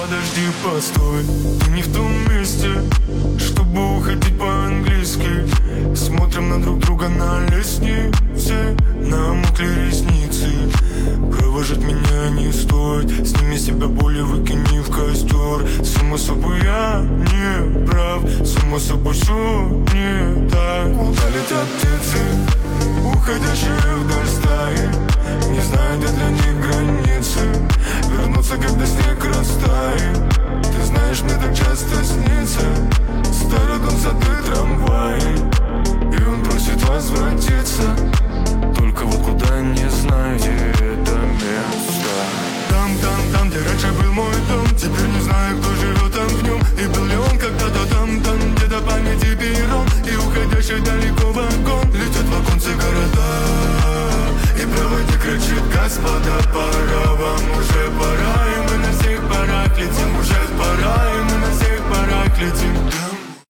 подожди, постой. Ты не в том месте, чтобы уходить по-английски. Смотрим на друг друга на лестнице, намокли ресницы. Провожать меня не стоит, сними с себя боль и выкини в костер. Само собой я не прав, само собой все не так. Куда летят птицы, уходящие вдаль стаи? Не знаю, где для них границы. Вернуться, когда снег растает. Ты знаешь, мне так часто снится старый дом, сады, трамваи. И он просит возвратиться, только вот куда не знаю, где это место. Там, где раньше был мой дом. Теперь не знаю, кто живет там в нем. И был ли он когда-то там, где-то памяти перрон. И уходящий далеко вагон. Летят в оконце города, и проводник кричит: господа,